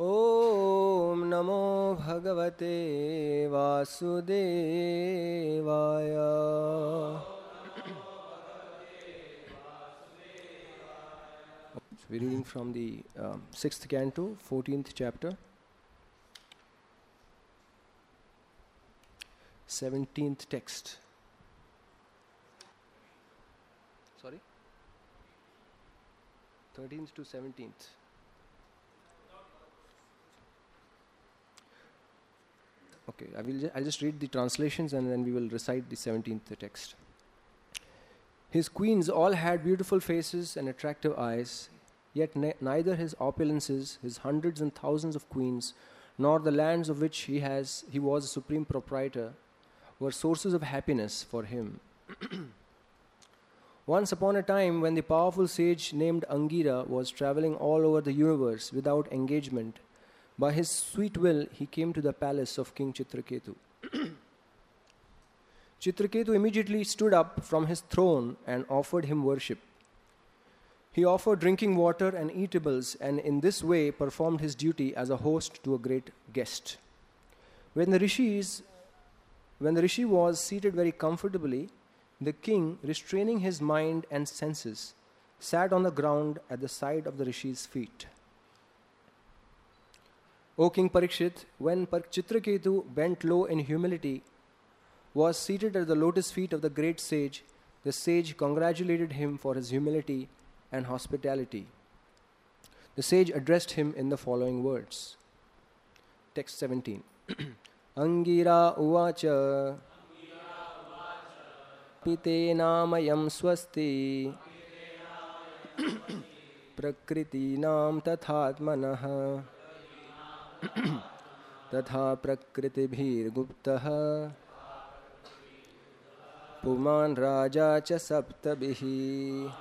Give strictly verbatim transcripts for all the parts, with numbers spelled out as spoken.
Om Namo Bhagavate Vasudevaya. So we're reading from the um, sixth canto, fourteenth chapter, seventeenth text. Sorry? thirteenth to seventeenth. Okay, I will ju- I'll just read the translations and then we will recite the seventeenth text. His queens all had beautiful faces and attractive eyes, yet ne- neither his opulences, his hundreds and thousands of queens, nor the lands of which he has he was a supreme proprietor, were sources of happiness for him. Once upon a time, when the powerful sage named Angira was traveling all over the universe without engagement, by his sweet will he came to the palace of King Chitraketu. Chitraketu immediately stood up from his throne and offered him worship. He offered drinking water and eatables, and in this way performed his duty as a host to a great guest. When the rishis, when the rishi was seated very comfortably, the king, restraining his mind and senses, sat on the ground at the side of the rishi's feet. O King Parikshit, when Chitraketu bent low in humility, was seated at the lotus feet of the great sage, the sage congratulated him for his humility and hospitality. The sage addressed him in the following words. Text seventeen. Angira uvacha pitenamayam swasti prakritinam tathatmanah tatha prakriti-bhir-guptah puman raja cha saptabhihi.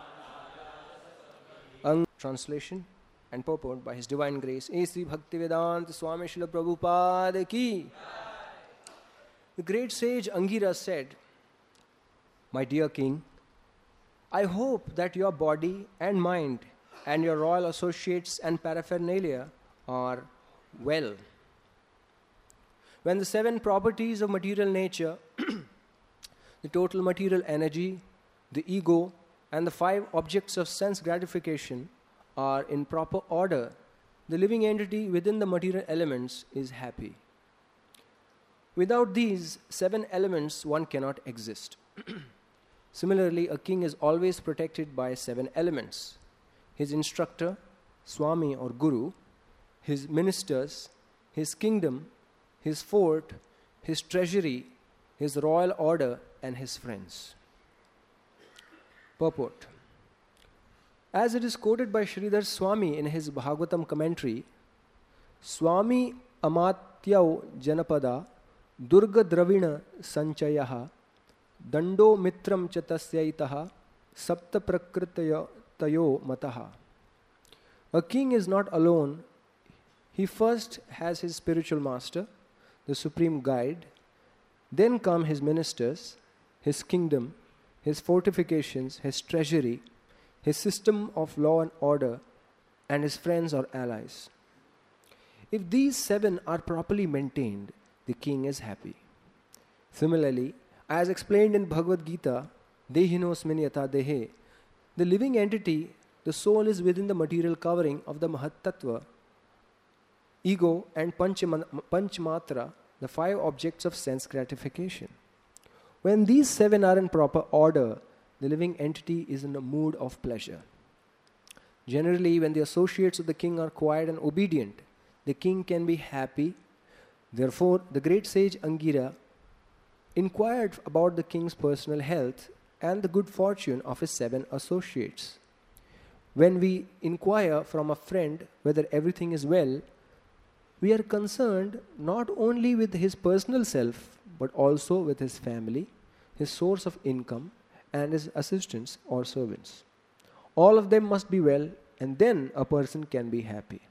Ang- Translation and purport by His Divine Grace A. Sri Bhaktivedanta Swami Srila Prabhupada ki. The great sage Angira said, My dear king, I hope that your body and mind and your royal associates and paraphernalia are well. When the seven properties of material nature, the total material energy, the ego, and the five objects of sense gratification are in proper order, the living entity within the material elements is happy. Without these seven elements, one cannot exist. Similarly, a king is always protected by seven elements: his instructor, Swami or Guru, his ministers, his kingdom, his fort, his treasury, his royal order, and his friends. Purport. As it is quoted by Sridhar Swami in his Bhagavatam commentary, Swami Amatyau Janapada Durga Dravina Sanchayaha Dando Mitram Chatasyaitaha Sapta Prakritayo Tayo Mataha. A king is not alone. He first has his spiritual master, the supreme guide. Then come his ministers, his kingdom, his fortifications, his treasury, his system of law and order, and his friends or allies. If these seven are properly maintained, the king is happy. Similarly, as explained in Bhagavad Gita, Dehinosmin yata dehe, the living entity, the soul, is within the material covering of the Mahat Tattva, ego, and Panchmatra, the five objects of sense gratification. When these seven are in proper order, the living entity is in a mood of pleasure. Generally, when the associates of the king are quiet and obedient, the king can be happy. Therefore, the great sage Angira inquired about the king's personal health and the good fortune of his seven associates. When we inquire from a friend whether everything is well, we are concerned not only with his personal self, but also with his family, his source of income, and his assistants or servants. All of them must be well, and then a person can be happy.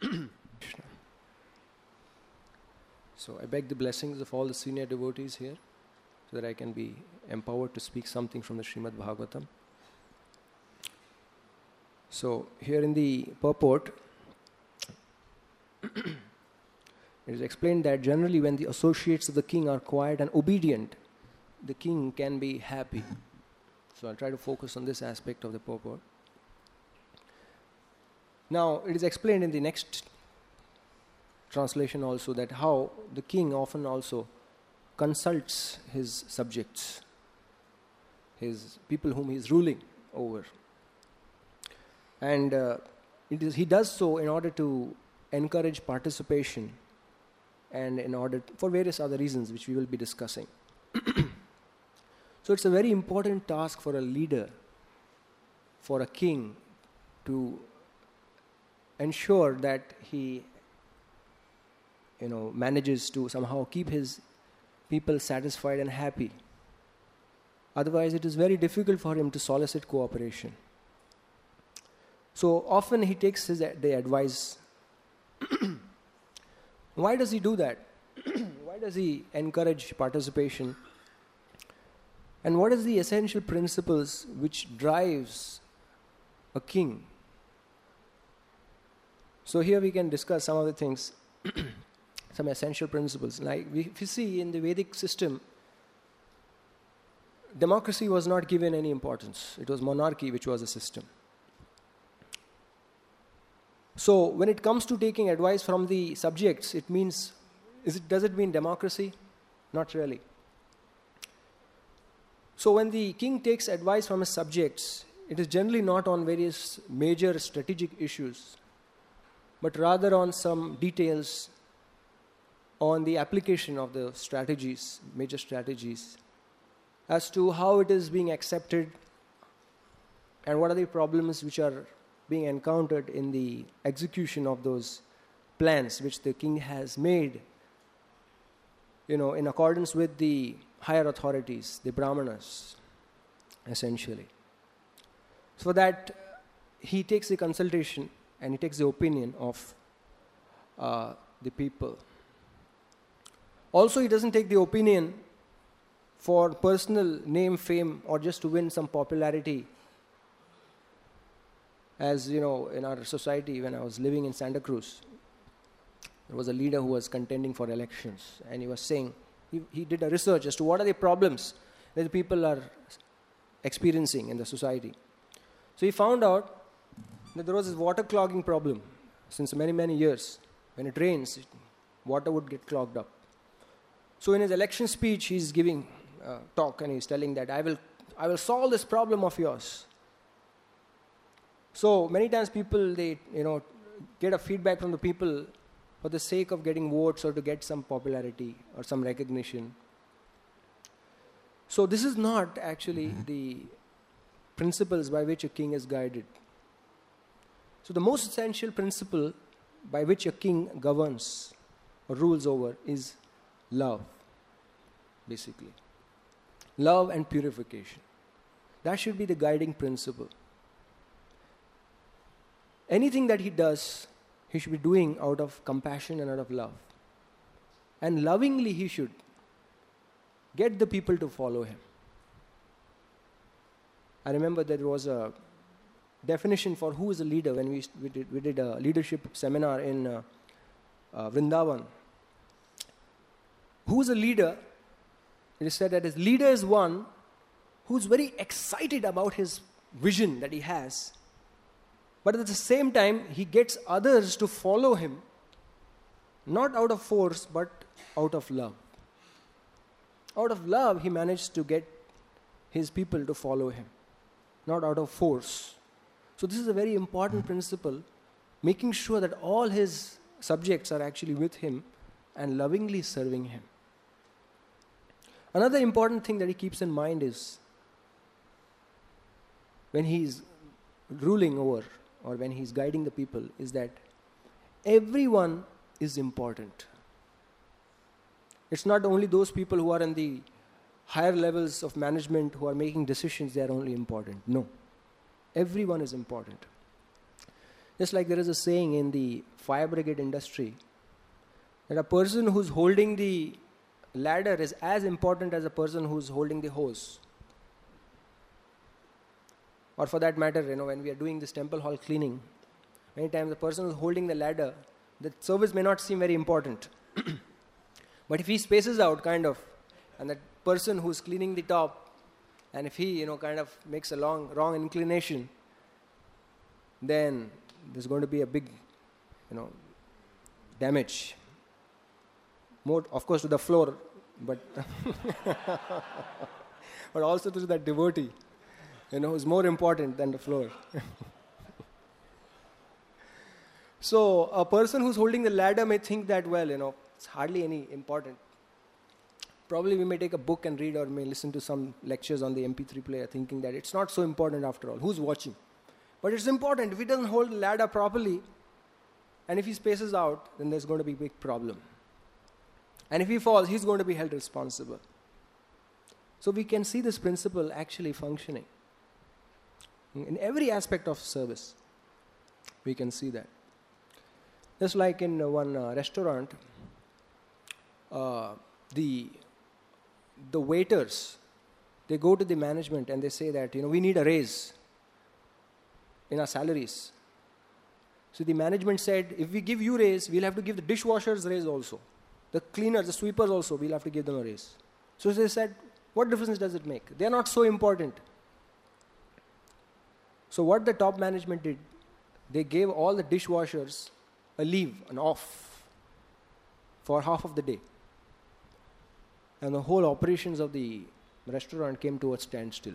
So I beg the blessings of all the senior devotees here, so that I can be empowered to speak something from the Srimad Bhagavatam. So here in the purport, it is explained that generally when the associates of the king are quiet and obedient, the king can be happy. So I'll try to focus on this aspect of the purport. Now, it is explained in the next translation also that how the king often also consults his subjects, his people whom he is ruling over. And uh, it is, he does so in order to encourage participation and in order to, for various other reasons which we will be discussing. So it's a very important task for a leader, for a king, to ensure that he, you know, manages to somehow keep his people satisfied and happy. Otherwise, it is very difficult for him to solicit cooperation. So often he takes his the advice. Why does he do that? Why does he encourage participation? And what is the essential principles which drives a king? So here we can discuss some of the things, some essential principles. Like we, if you see in the Vedic system, democracy was not given any importance. It was monarchy which was the system. So when it comes to taking advice from the subjects, it means, is it, does it mean democracy? Not really. So when the king takes advice from his subjects, it is generally not on various major strategic issues, but rather on some details on the application of the strategies, major strategies, as to how it is being accepted and what are the problems which are being encountered in the execution of those plans which the king has made, you know, in accordance with the higher authorities, the brahmanas, essentially. So for that, he takes the consultation and he takes the opinion of uh, the people. Also, he doesn't take the opinion for personal name, fame, or just to win some popularity. As you know, in our society, when I was living in Santa Cruz, there was a leader who was contending for elections, and he was saying, he, he did a research as to what are the problems that the people are experiencing in the society. So he found out that there was this water clogging problem since many, many years. When it rains, water would get clogged up. So in his election speech, he's giving a talk and he's telling that, I will, I will solve this problem of yours. So many times people, they, you know, get a feedback from the people for the sake of getting votes or to get some popularity or some recognition. So this is not actually the principles by which a king is guided. So the most essential principle by which a king governs or rules over is love, basically. Love and purification. That should be the guiding principle. Anything that he does, he should be doing out of compassion and out of love. And lovingly he should get the people to follow him. I remember there was a definition for who is a leader when we, we, did, we did a leadership seminar in uh, uh, Vrindavan. Who is a leader? It is said that his leader is one who is very excited about his vision that he has, but at the same time he gets others to follow him, not out of force but out of love. Out of love he managed to get his people to follow him, not out of force. So this is a very important principle, making sure that all his subjects are actually with him and lovingly serving him. Another important thing that he keeps in mind is when he is ruling over or when he is guiding the people is that everyone is important. It's not only those people who are in the higher levels of management who are making decisions, they are only important. No. Everyone is important. Just like there is a saying in the fire brigade industry that a person who's holding the ladder is as important as a person who's holding the hose. Or for that matter, you know, when we are doing this temple hall cleaning, many times the person who's holding the ladder, the service may not seem very important. But if he spaces out kind of, and that person who's cleaning the top, and if he, you know, kind of makes a long, wrong inclination, then there's going to be a big, you know, damage. More, of course, to the floor, but but also to that devotee, you know, who's more important than the floor. So a person who's holding the ladder may think that, well, you know, it's hardly any important. Probably we may take a book and read, or may listen to some lectures on the M P three player, thinking that it's not so important after all. Who's watching? But it's important. If he doesn't hold the ladder properly, and if he spaces out, then there's going to be a big problem. And if he falls, he's going to be held responsible. So we can see this principle actually functioning. In every aspect of service, we can see that. Just like in uh, one uh, restaurant, uh, the the waiters, they go to the management and they say that, you know, we need a raise in our salaries. So the management said, if we give you raise, we'll have to give the dishwashers raise also. The cleaners, the sweepers also, we'll have to give them a raise. So they said, what difference does it make? They are not so important. So what the top management did, they gave all the dishwashers a leave, an off, for half of the day. And the whole operations of the restaurant came to a standstill.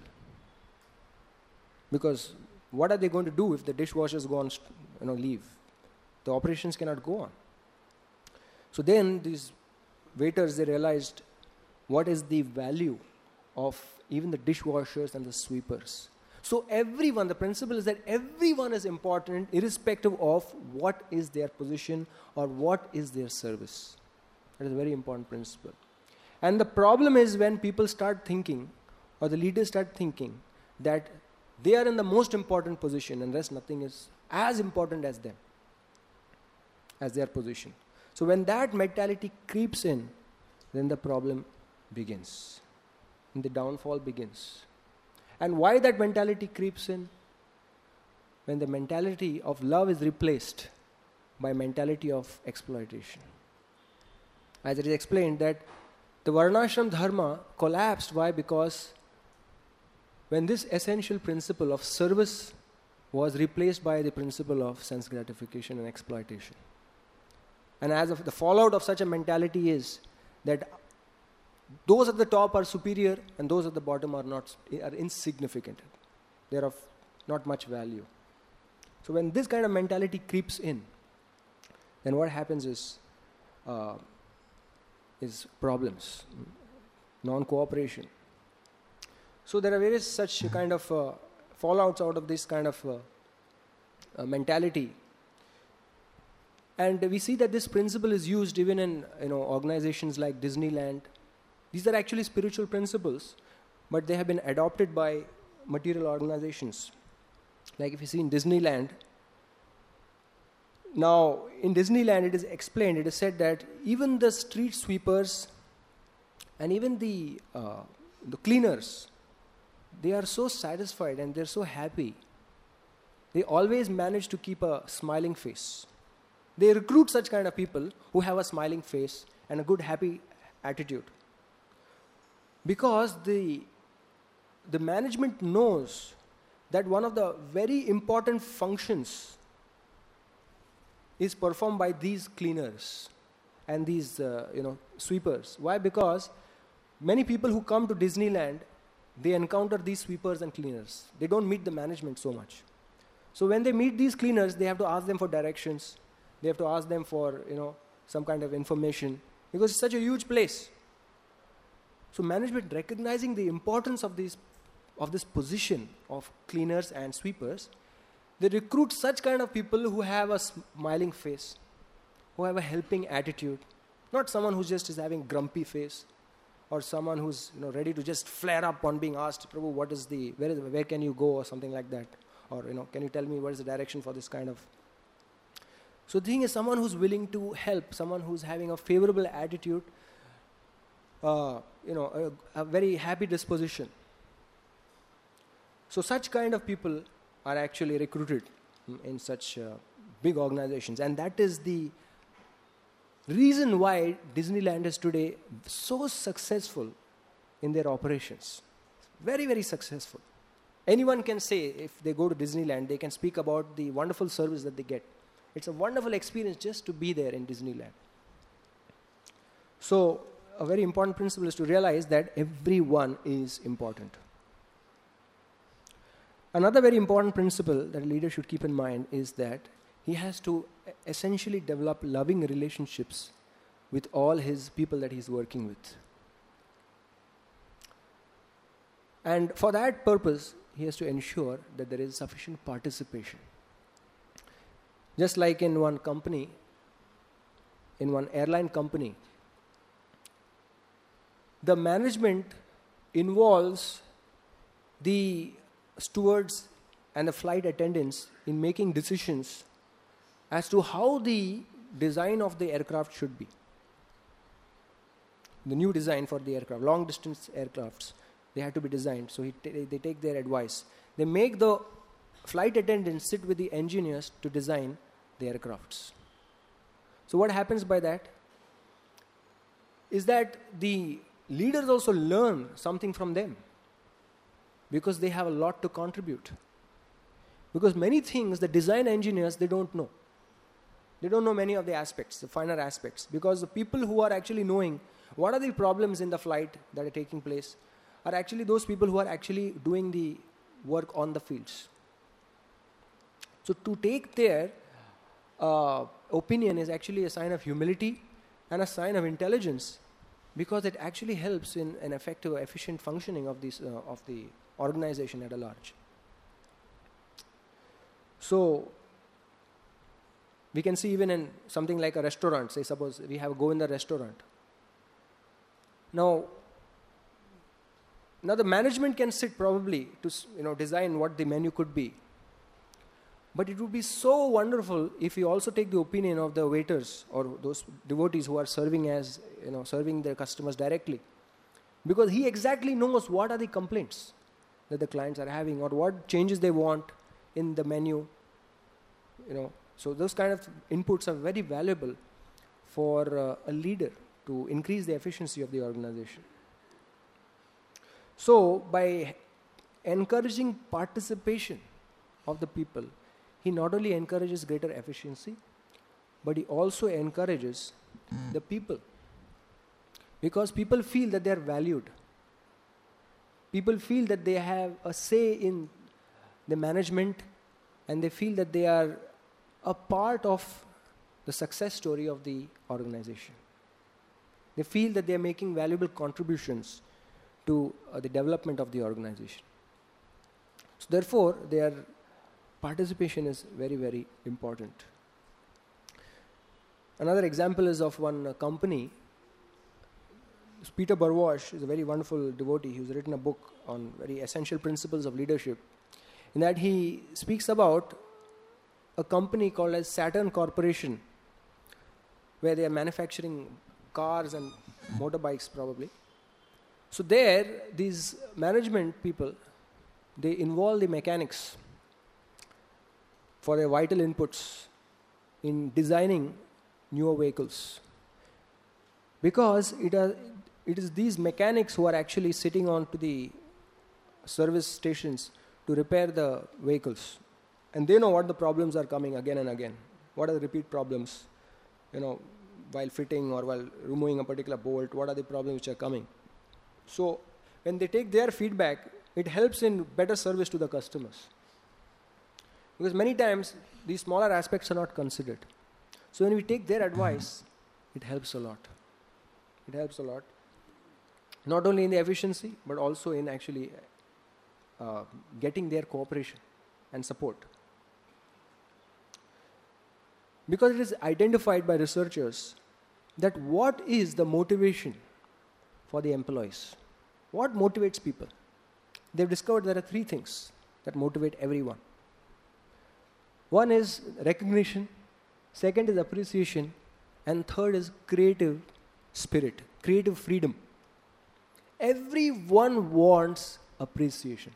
Because what are they going to do if the dishwashers go on, you know, leave? The operations cannot go on. So then these waiters, they realized what is the value of even the dishwashers and the sweepers. So everyone, the principle is that everyone is important irrespective of what is their position or what is their service. That is a very important principle. And the problem is when people start thinking, or the leaders start thinking, that they are in the most important position and rest nothing is as important as them, as their position. So when that mentality creeps in, then the problem begins. And the downfall begins. And why that mentality creeps in? When the mentality of love is replaced by mentality of exploitation. As it is explained that the Varnashram Dharma collapsed. Why? Because when this essential principle of service was replaced by the principle of sense gratification and exploitation. And as of the fallout of such a mentality is that those at the top are superior and those at the bottom are not, are insignificant. They are of not much value. So when this kind of mentality creeps in, then what happens is uh, is problems, non-cooperation. So there are various such kind of uh, fallouts out of this kind of uh, uh, mentality. And we see that this principle is used even in, you know, organizations like Disneyland. These are actually spiritual principles, but they have been adopted by material organizations. Like if you see in Disneyland, now in Disneyland it is explained, it is said that even the street sweepers and even the, uh, the cleaners, they are so satisfied and they're so happy. They always manage to keep a smiling face. They recruit such kind of people who have a smiling face and a good happy attitude. Because the, the management knows that one of the very important functions is performed by these cleaners and these uh, you know, sweepers. Why? Because many people who come to Disneyland, they encounter these sweepers and cleaners. They don't meet the management so much. So when they meet these cleaners, they have to ask them for directions. They have to ask them for, you know, some kind of information, because it's such a huge place. So management, recognizing the importance of these, of this position of cleaners and sweepers, they recruit such kind of people who have a smiling face, who have a helping attitude, not someone who just is having grumpy face, or someone who's, you know, ready to just flare up on being asked, Prabhu, what is the, where is, where can you go, or something like that, or, you know, can you tell me what is the direction for this kind of. So the thing is, someone who's willing to help, someone who's having a favorable attitude, uh, you know, a, a very happy disposition. So such kind of people are actually recruited in such uh, big organizations, and that is the reason why Disneyland is today so successful in their operations. Very, very successful. Anyone can say, if they go to Disneyland, they can speak about the wonderful service that they get. It's a wonderful experience just to be there in Disneyland. So, a very important principle is to realize that everyone is important. Another very important principle that a leader should keep in mind is that he has to essentially develop loving relationships with all his people that he's working with. And for that purpose, he has to ensure that there is sufficient participation. Just like in one company, in one airline company, the management involves the stewards and the flight attendants in making decisions as to how the design of the aircraft should be. The new design for the aircraft, long distance aircrafts, they have to be designed. So he t- they take their advice. They make the flight attendants sit with the engineers to design the aircrafts. So what happens by that is that the leaders also learn something from them, because they have a lot to contribute. Because many things the design engineers, they don't know. They don't know many of the aspects, the finer aspects, because the people who are actually knowing what are the problems in the flight that are taking place are actually those people who are actually doing the work on the fields. So to take their uh, opinion is actually a sign of humility and a sign of intelligence, because it actually helps in an effective, efficient functioning of, this, uh, of the organization at a large. So we can see even in something like a restaurant, say suppose we have a Govinda restaurant. Now, now the management can sit probably to you know design what the menu could be. But it would be so wonderful if you also take the opinion of the waiters or those devotees who are serving as you know serving their customers directly, because he exactly knows what are the complaints that the clients are having or what changes they want in the menu. You know, so those kind of inputs are very valuable for uh, a leader to increase the efficiency of the organization. So by encouraging participation of the people, he not only encourages greater efficiency, but he also encourages the people. Because people feel that they are valued. People feel that they have a say in the management, and they feel that they are a part of the success story of the organization. They feel that they are making valuable contributions to uh, the development of the organization. So therefore, their participation is very, very important. Another example is of one uh, company. Peter Burwash is a very wonderful devotee. He's written a book on very essential principles of leadership, in that he speaks about a company called as Saturn Corporation, where they are manufacturing cars and motorbikes probably. So there, these management people, they involve the mechanics for their vital inputs in designing newer vehicles. Because it, are, it is these mechanics who are actually sitting on to the service stations to repair the vehicles. And they know what the problems are coming again and again. What are the repeat problems, you know, while fitting or while removing a particular bolt, what are the problems which are coming. So when they take their feedback, it helps in better service to the customers. Because many times these smaller aspects are not considered. So when we take their advice, it helps a lot. It helps a lot. Not only in the efficiency, but also in actually uh, getting their cooperation and support. Because it is identified by researchers that what is the motivation for the employees? What motivates people? They've discovered there are three things that motivate everyone. One is recognition, second is appreciation, and third is creative spirit, creative freedom. Everyone wants appreciation.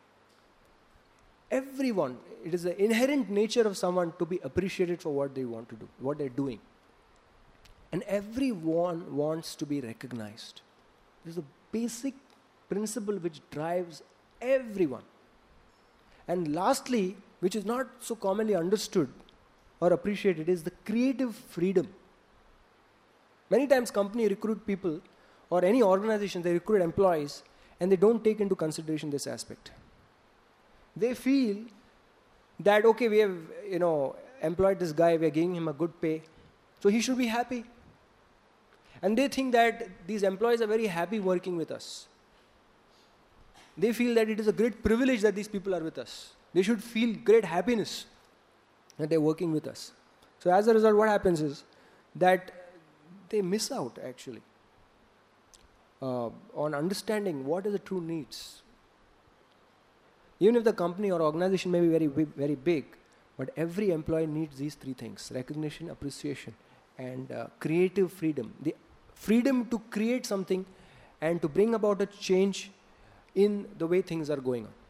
Everyone. It is the inherent nature of someone to be appreciated for what they want to do, what they're doing. And everyone wants to be recognized. This is a basic principle which drives everyone. And lastly, which is not so commonly understood or appreciated, is the creative freedom. Many times company recruit people, or any organization, they recruit employees, and they don't take into consideration this aspect. They feel that, okay, we have, you know, employed this guy, we are giving him a good pay, so he should be happy. And they think that these employees are very happy working with us. They feel that it is a great privilege that these people are with us. They should feel great happiness that they're working with us. So as a result, what happens is that they miss out actually uh, on understanding what are the true needs. Even if the company or organization may be very, very big, but every employee needs these three things: recognition, appreciation, and uh, creative freedom. The freedom to create something and to bring about a change in the way things are going on.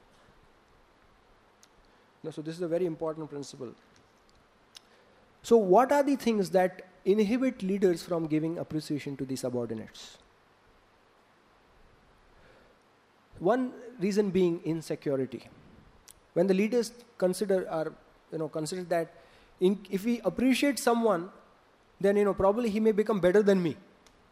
No, so this is a very important principle. So what are the things that inhibit leaders from giving appreciation to the subordinates? One reason being insecurity. When the leaders consider or you know consider that in, if we appreciate someone, then you know probably he may become better than me.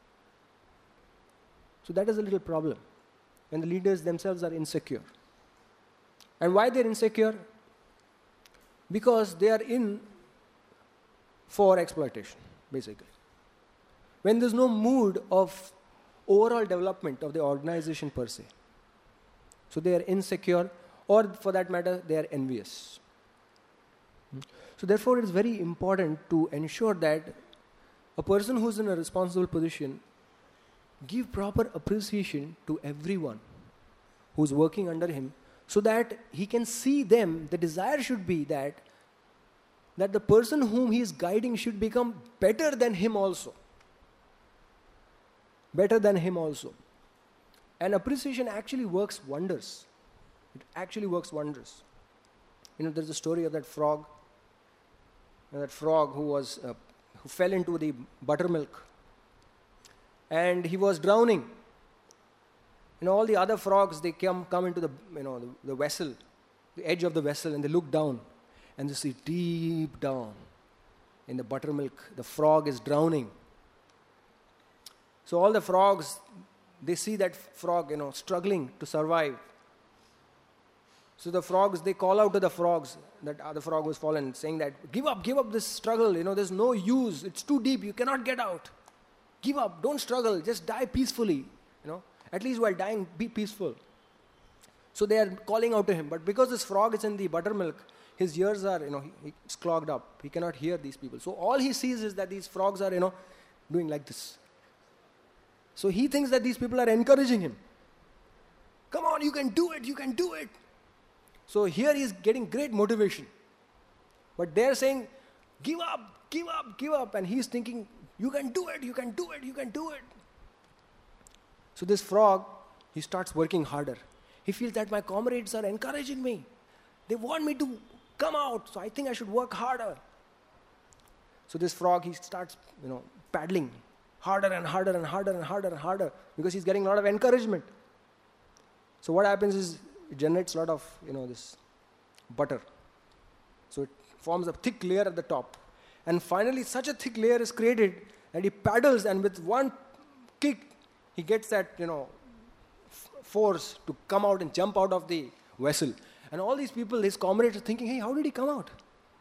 So that is a little problem when the leaders themselves are insecure. And why they're insecure? Because they are in for exploitation, basically. When there's no mood of overall development of the organization per se. So they are insecure, or for that matter, they are envious. So therefore, it is very important to ensure that a person who's in a responsible position give proper appreciation to everyone who's working under him, so that he can see them. The desire should be that that the person whom he is guiding should become better than him also. Better than him also. And appreciation actually works wonders. It actually works wonders. You know, there's a story of that frog. You know, that frog who was uh, who fell into the buttermilk, and he was drowning. You know, all the other frogs, they come come into the you know the, the vessel, the edge of the vessel, and they look down, and they see deep down in the buttermilk, the frog is drowning. So all the frogs, they see that frog, you know, struggling to survive. So the frogs, they call out to the frogs, that other frog was fallen, saying that, give up, give up this struggle, you know, there's no use, it's too deep, you cannot get out. Give up, don't struggle, just die peacefully, you know, at least while dying, be peaceful. So they are calling out to him, but because this frog is in the buttermilk, his ears are, you know, he, he's clogged up, he cannot hear these people. So all he sees is that these frogs are, you know, doing like this. So he thinks that these people are encouraging him. Come on, you can do it, you can do it. So here he is getting great motivation. But they're saying, give up, give up, give up. And he's thinking, you can do it, you can do it, you can do it. So this frog, he starts working harder. He feels that my comrades are encouraging me. They want me to come out, so I think I should work harder. So this frog, he starts, you know, paddling harder and harder and harder and harder and harder because he's getting a lot of encouragement. So what happens is it generates a lot of, you know, this butter. So it forms a thick layer at the top. And finally, such a thick layer is created that he paddles, and with one kick, he gets that, you know, f- force to come out and jump out of the vessel. And all these people, his comrades, are thinking, hey, how did he come out?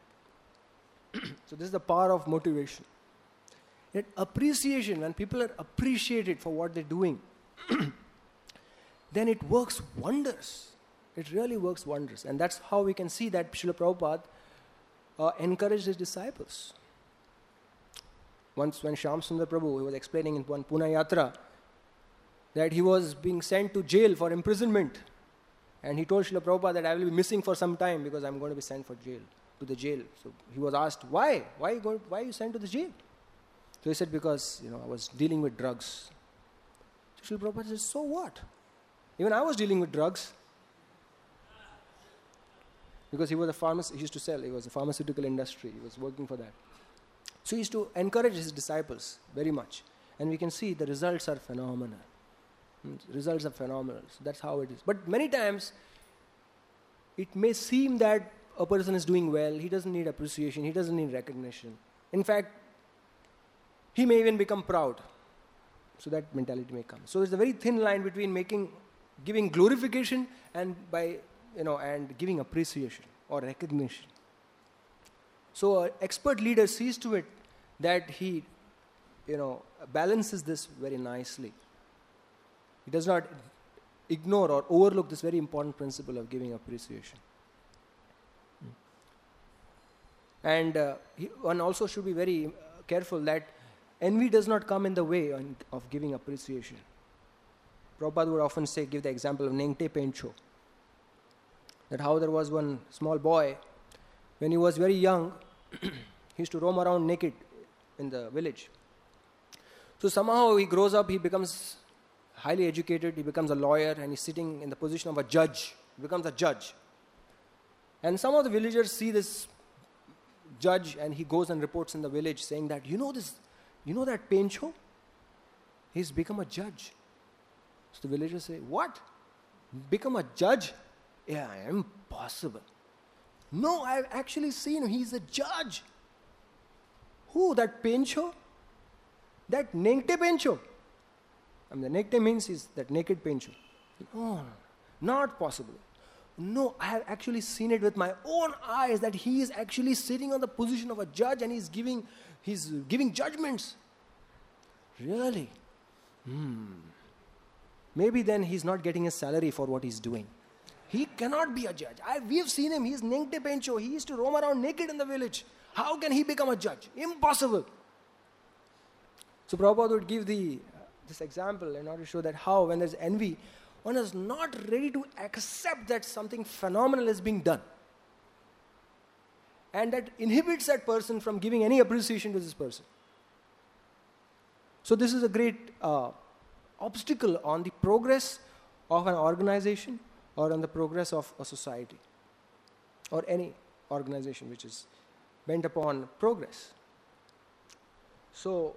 So this is the power of motivation. Yet appreciation, when people are appreciated for what they're doing, then it works wonders. It really works wonders. And that's how we can see that Srila Prabhupada uh, encouraged his disciples. Once when Shyam Sundar Prabhu, he was explaining in one Pune Yatra that he was being sent to jail for imprisonment. And he told Srila Prabhupada that I will be missing for some time because I'm going to be sent for jail, to the jail. So he was asked, why? Why are you, going, why are you sent to the jail? So he said, because, you know, I was dealing with drugs. So Srila Prabhupada said, so what? Even I was dealing with drugs. Because he was a pharmacist, he used to sell, he was a pharmaceutical industry, he was working for that. So he used to encourage his disciples very much. And we can see the results are phenomenal. Results are phenomenal. So that's how it is. But many times, it may seem that a person is doing well, he doesn't need appreciation, he doesn't need recognition. In fact, he may even become proud. So that mentality may come. So there's a very thin line between making, giving glorification and by, you know, and giving appreciation or recognition. So an expert leader sees to it that he, you know, balances this very nicely. He does not ignore or overlook this very important principle of giving appreciation. And uh, he, one also should be very uh, careful that envy does not come in the way on, of giving appreciation. Prabhupada would often say, give the example of Nengte Pencho. That how there was one small boy, when he was very young, he used to roam around naked in the village. So somehow he grows up, he becomes highly educated, he becomes a lawyer, and he's sitting in the position of a judge. He becomes a judge. And some of the villagers see this judge, and he goes and reports in the village saying that, you know this, you know that Pencho? He's become a judge. So the villagers say, what? Become a judge? Yeah, impossible. No, I've actually seen him. He's a judge. Who? That Pencho? That Nengte Pencho? I mean, the Nengte means is that naked Pencho. No, not possible. No, I have actually seen it with my own eyes that he is actually sitting on the position of a judge and he's giving, he's giving judgments. Really? Hmm. Maybe then he's not getting a salary for what he's doing. He cannot be a judge. I, we've seen him. He's Nengte Pencho. He used to roam around naked in the village. How can he become a judge? Impossible. So Prabhupada would give the, uh, this example in order to show that how when there's envy, one is not ready to accept that something phenomenal is being done. And that inhibits that person from giving any appreciation to this person. So this is a great uh, obstacle on the progress of an organization or on the progress of a society or any organization which is bent upon progress. So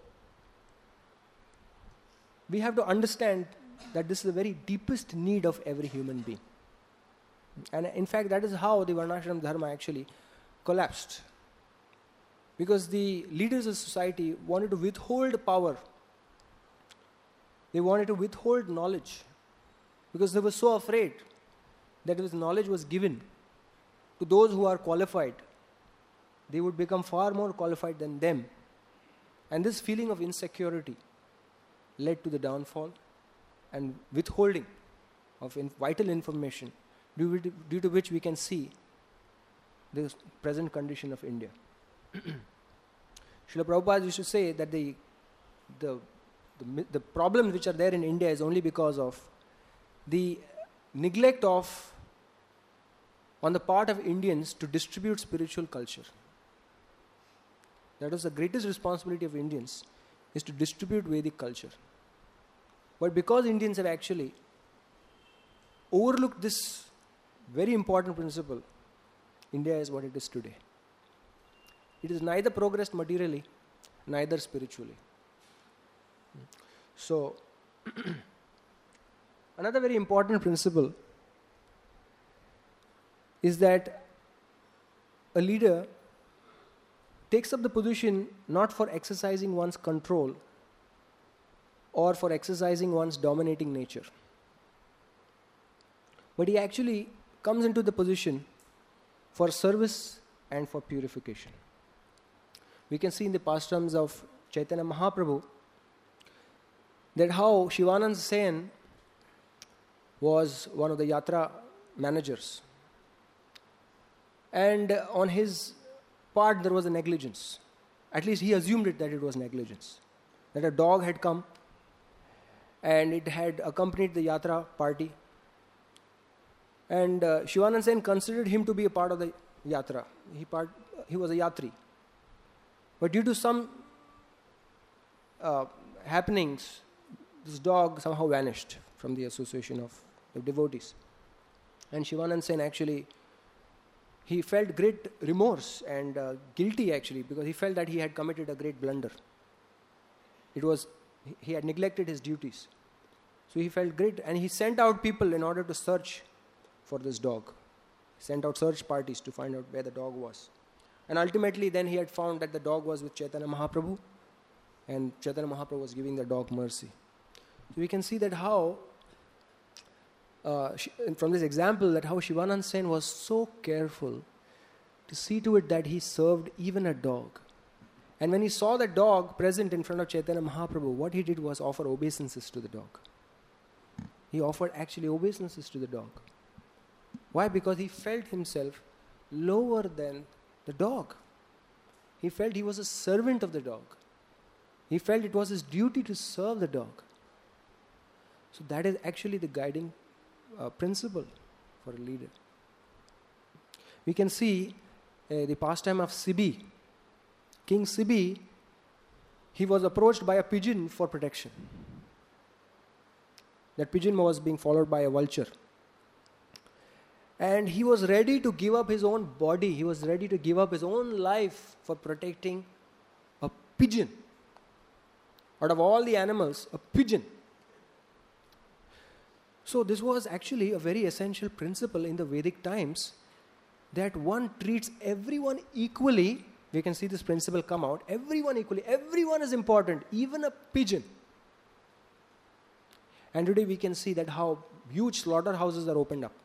we have to understand that this is the very deepest need of every human being. And in fact, that is how the Varnashram Dharma actually collapsed. Because the leaders of society wanted to withhold power. They wanted to withhold knowledge. Because they were so afraid that if knowledge was given to those who are qualified, they would become far more qualified than them. And this feeling of insecurity led to the downfall and withholding of in vital information, due to, due to which we can see the present condition of India. Srila Prabhupada used to say that the, the, the, the problems which are there in India is only because of the neglect of, on the part of Indians, to distribute spiritual culture. That was the greatest responsibility of Indians, is to distribute Vedic culture. But because Indians have actually overlooked this very important principle, India is what it is today. It is neither progressed materially, neither spiritually. So, another very important principle is that a leader takes up the position not for exercising one's control or for exercising one's dominating nature, but he actually comes into the position for service and for purification. We can see in the pastimes of Chaitanya Mahaprabhu that how Shivananda Sen was one of the yatra managers, and on his part there was a negligence. At least he assumed it that it was negligence. That a dog had come and it had accompanied the yatra party. And uh, Shivananda Sen considered him to be a part of the yatra. He, part, he was a yatri. But due to some uh, happenings, this dog somehow vanished from the association of the devotees. And Shivananda Sen actually, he felt great remorse and uh, guilty actually, because he felt that he had committed a great blunder. It was, he had neglected his duties. So he felt great, and he sent out people in order to search for this dog. He sent out search parties to find out where the dog was. And ultimately then he had found that the dog was with Chaitanya Mahaprabhu, and Chaitanya Mahaprabhu was giving the dog mercy. So we can see that how, uh, from this example, that how Shivanand Sen was so careful to see to it that he served even a dog. And when he saw the dog present in front of Chaitanya Mahaprabhu, what he did was offer obeisances to the dog. He offered actually obeisances to the dog. Why? Because he felt himself lower than the dog. He felt he was a servant of the dog. He felt it was his duty to serve the dog. So that is actually the guiding uh, principle for a leader. We can see uh, the pastime of Sibi. King Sibi, he was approached by a pigeon for protection. That pigeon was being followed by a vulture. And he was ready to give up his own body. He was ready to give up his own life for protecting a pigeon. Out of all the animals, a pigeon. So this was actually a very essential principle in the Vedic times, that one treats everyone equally. We can see this principle come out. Everyone equally. Everyone is important, even a pigeon. And today we can see that how huge slaughterhouses are opened up.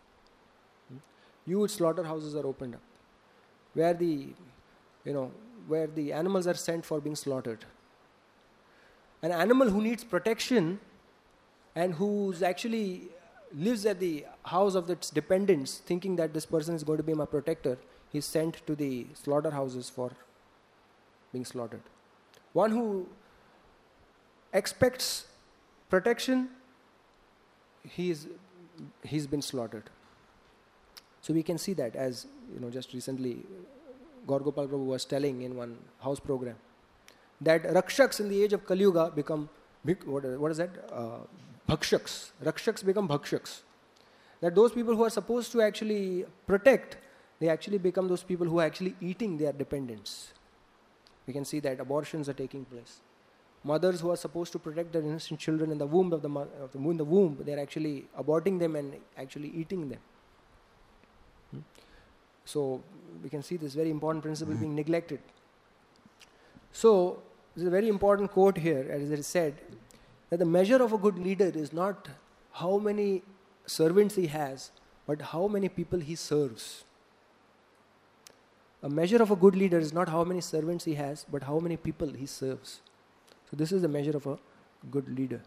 Huge slaughterhouses are opened up, where the, you know, where the animals are sent for being slaughtered. An animal who needs protection and who's actually lives at the house of its dependents, thinking that this person is going to be my protector, he's sent to the slaughterhouses for being slaughtered. One who expects protection, he's he's been slaughtered. So we can see that, as you know, just recently Gaur Gopal Prabhu was telling in one house program, that Rakshaks in the age of Kali Yuga become, what, what is that? Uh, Bhakshaks. Rakshaks become Bhakshaks. That those people who are supposed to actually protect, they actually become those people who are actually eating their dependents. We can see that abortions are taking place. Mothers who are supposed to protect their innocent children in the womb of the, of the, in the womb, they are actually aborting them and actually eating them. Hmm? So we can see this very important principle being neglected. So there's a very important quote here, as it is said, that the measure of a good leader is not how many servants he has, but how many people he serves. A measure of a good leader is not how many servants he has, but how many people he serves. So this is the measure of a good leader.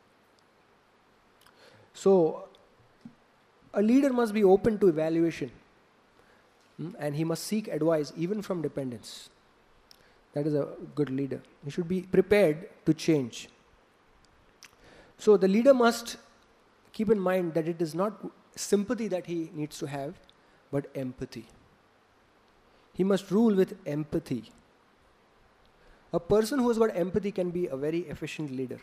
So a leader must be open to evaluation, and he must seek advice even from dependents. That is a good leader. He should be prepared to change. So the leader must keep in mind that it is not sympathy that he needs to have, but empathy. He must rule with empathy. A person who has got empathy can be a very efficient leader.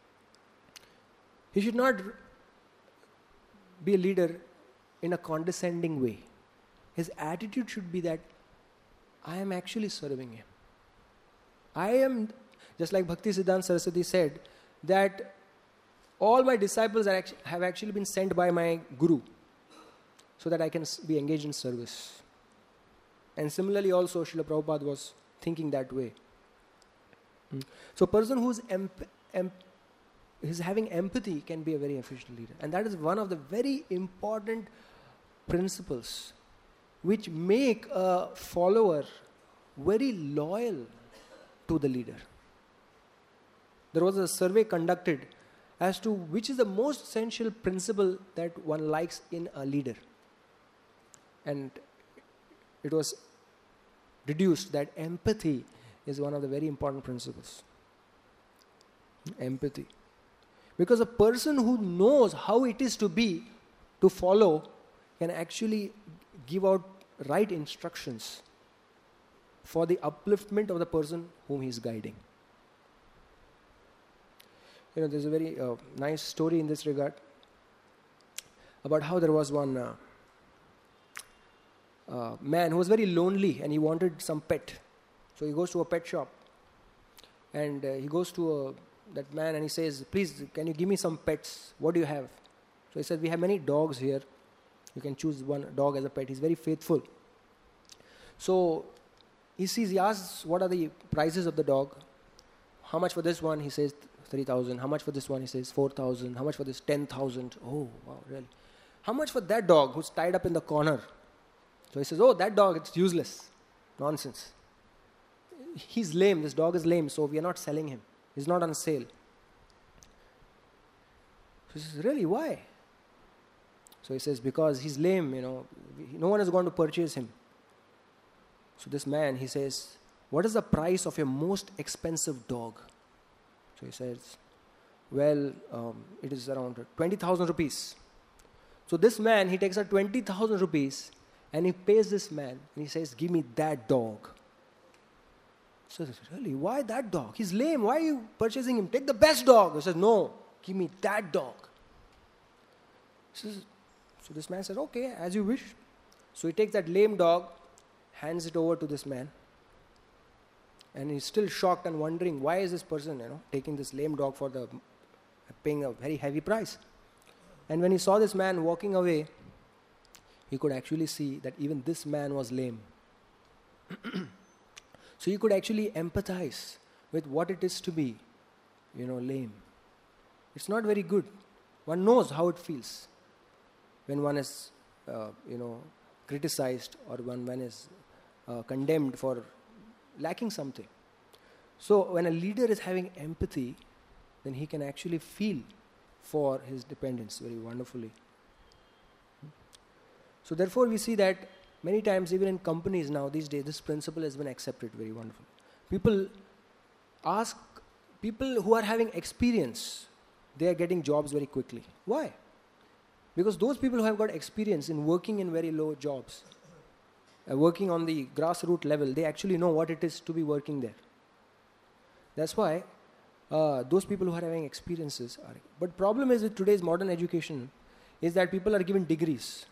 He should not be a leader in a condescending way. His attitude should be that I am actually serving him. I am, just like Bhakti Siddhanta Saraswati said, that all my disciples are actu- have actually been sent by my Guru so that I can s- be engaged in service. And similarly also Srila Prabhupada was thinking that way. Mm. So a person who's emp- emp- is having empathy can be a very efficient leader. And that is one of the very important principles which make a follower very loyal to the leader. There was a survey conducted as to which is the most essential principle that one likes in a leader. And it was deduced that empathy is one of the very important principles. Empathy. Because a person who knows how it is to be, to follow, can actually give out right instructions for the upliftment of the person whom he is guiding. You know, there's a very uh, nice story in this regard about how there was one uh, uh, man who was very lonely and he wanted some pet. So he goes to a pet shop and uh, he goes to a, that man and he says, please, can you give me some pets? What do you have? So he said, we have many dogs here. You can choose one dog as a pet. He's very faithful. So he sees, he asks, what are the prices of the dog? How much for this one? He says, three thousand. How much for this one? He says, four thousand. How much for this? ten thousand. Oh, wow, really? How much for that dog who's tied up in the corner? So he says, oh, that dog, it's useless. Nonsense. He's lame. This dog is lame, so we are not selling him. He's not on sale. So he says, really, why? So he says, because he's lame, you know, no one is going to purchase him. So this man, he says, what is the price of your most expensive dog? So he says, well, um, it is around twenty thousand rupees. So this man, he takes out twenty thousand rupees and he pays this man and he says, give me that dog. So he says, really, why that dog? He's lame. Why are you purchasing him? Take the best dog. He says, no, give me that dog. He says, so this man says, okay, as you wish. So he takes that lame dog, hands it over to this man. And he's still shocked and wondering, why is this person, you know, taking this lame dog for the, paying a very heavy price. And when he saw this man walking away, he could actually see that even this man was lame. So he could actually empathize with what it is to be, you know, lame. It's not very good. One knows how it feels when one is, uh, you know, criticized or when one is uh, condemned for lacking something. So when a leader is having empathy, then he can actually feel for his dependents very wonderfully. So therefore we see that many times even in companies now these days this principle has been accepted very wonderfully. People ask, people who are having experience, they are getting jobs very quickly. Why? Because those people who have got experience in working in very low jobs, uh, working on the grassroots level, they actually know what it is to be working there. That's why uh, those people who are having experiences are. But problem is with today's modern education is that people are given degrees.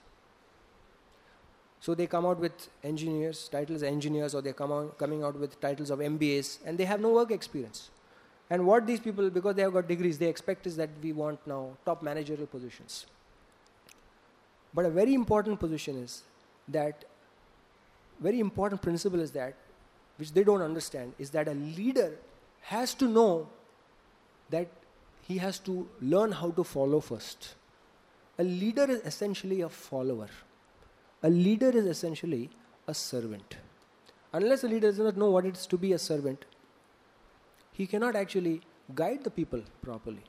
So they come out with engineers, titles engineers, or they come out coming out with titles of M B As, and they have no work experience. And what these people, because they have got degrees, they expect is that we want now top managerial positions. But a very important position is that, very important principle is that, which they don't understand, is that a leader has to know that he has to learn how to follow first. A leader is essentially a follower. A leader is essentially a servant. Unless a leader does not know what it is to be a servant, he cannot actually guide the people properly.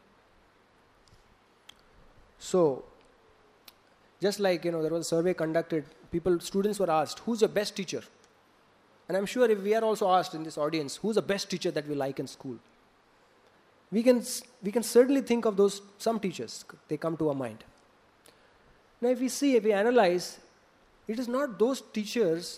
So, just like, you know, there was a survey conducted, people, students were asked, who's your best teacher? And I'm sure if we are also asked in this audience, who's the best teacher that we like in school? We can, we can certainly think of those, some teachers, they come to our mind. Now if we see, if we analyze, it is not those teachers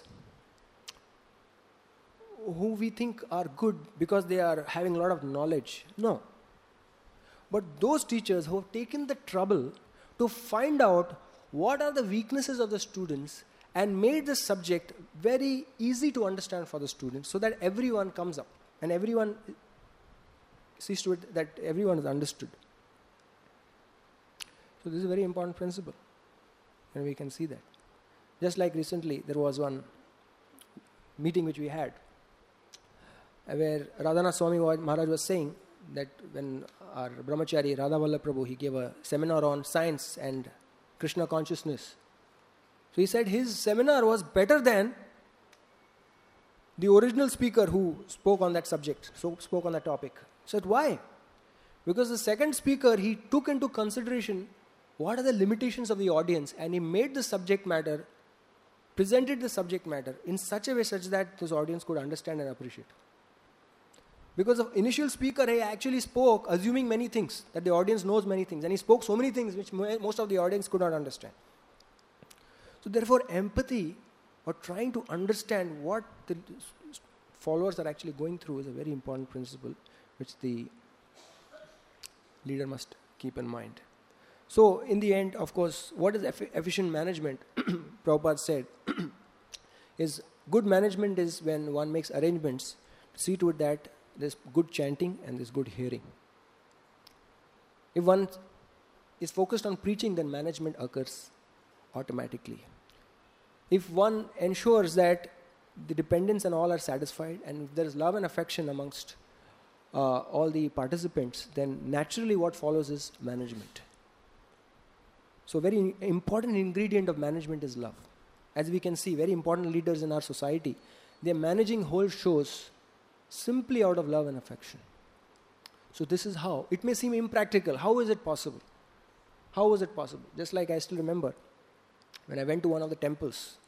who we think are good because they are having a lot of knowledge. No. But those teachers who have taken the trouble to find out what are the weaknesses of the students and made the subject very easy to understand for the students so that everyone comes up and everyone sees to it that everyone is understood. So this is a very important principle, and we can see that. Just like recently, there was one meeting which we had, where Radhanath Swami Maharaj was saying that when our Brahmachari Radha Vallabh Prabhu, he gave a seminar on science and Krishna consciousness. So he said his seminar was better than the original speaker who spoke on that subject, so spoke on that topic. He said, why? Because the second speaker, he took into consideration what are the limitations of the audience, and he made the subject matter, presented the subject matter in such a way such that this audience could understand and appreciate. Because the initial speaker, he actually spoke assuming many things, that the audience knows many things, and he spoke so many things which most of the audience could not understand. So therefore, empathy, or trying to understand what the followers are actually going through, is a very important principle which the leader must keep in mind. So in the end, of course, what is eff- efficient management? Prabhupada said, is good management is when one makes arrangements to see to it that there's good chanting and there's good hearing. If one is focused on preaching, then management occurs automatically. If one ensures that the dependents and all are satisfied, and if there is love and affection amongst uh, all the participants, then naturally what follows is management. So very important ingredient of management is love. As we can see, very important leaders in our society, they are managing whole shows simply out of love and affection. So this is how. It may seem impractical. How is it possible? How was it possible? Just like I still remember when I went to one of the temples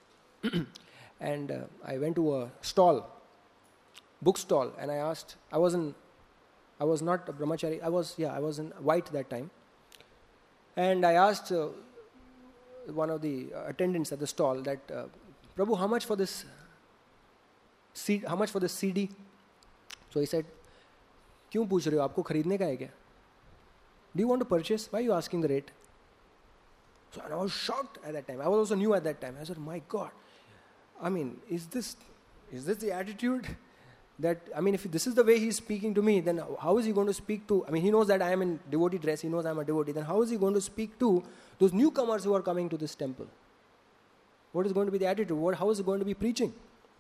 and uh, I went to a stall, bookstall, and I asked, I wasn't, I was not a brahmachari, I was, yeah, I was in white that time. And I asked uh, one of the uh, attendants at the stall that, uh, Prabhu, how much for this C- how much for this C D? So he said, क्यों पूछ रहे हो, आपको खरीदने का है क्या? Do you want to purchase? Why are you asking the rate? So and I was shocked at that time. I was also new at that time. I said, my God, I mean, is this is this the attitude that, I mean, if this is the way he's speaking to me, then how is he going to speak to, I mean, he knows that I am in devotee dress, he knows I am a devotee, then how is he going to speak to those newcomers who are coming to this temple? What is going to be the attitude? What, how is he going to be preaching?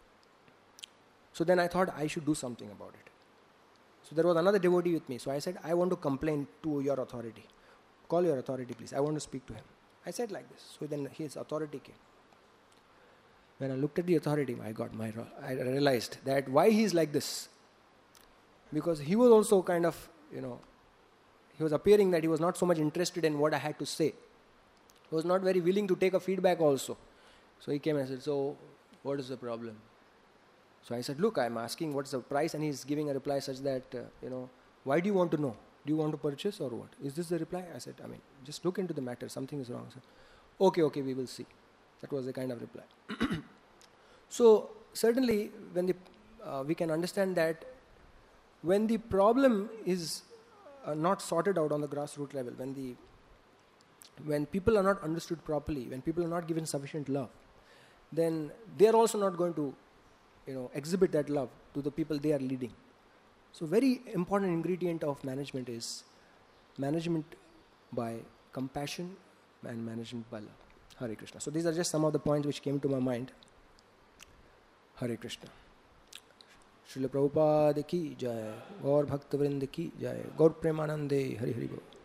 So then I thought I should do something about it. So there was another devotee with me. So I said, I want to complain to your authority. Call your authority, please. I want to speak to him. I said like this. So then his authority came. When I looked at the authority, my God, my, I realized that why he is like this. Because he was also kind of, you know, he was appearing that he was not so much interested in what I had to say. He was not very willing to take a feedback also. So he came and said, so what is the problem? So I said, look, I'm asking what's the price, and he's giving a reply such that, uh, you know, why do you want to know? Do you want to purchase or what? Is this the reply? I said, I mean, just look into the matter. Something is wrong. I said, okay, okay, we will see. That was the kind of reply. So certainly, when the, uh, we can understand that when the problem is uh, not sorted out on the grassroots level, when the when people are not understood properly, when people are not given sufficient love, then they are also not going to, you know, exhibit that love to the people they are leading. So very important ingredient of management is management by compassion and management by love. Hare Krishna. So these are just some of the points which came to my mind. Hare Krishna. Srila Prabhupada ki jai, Gaur Bhakta Vrinda ki jai, Gaur Premanande, Hari Hari Bol.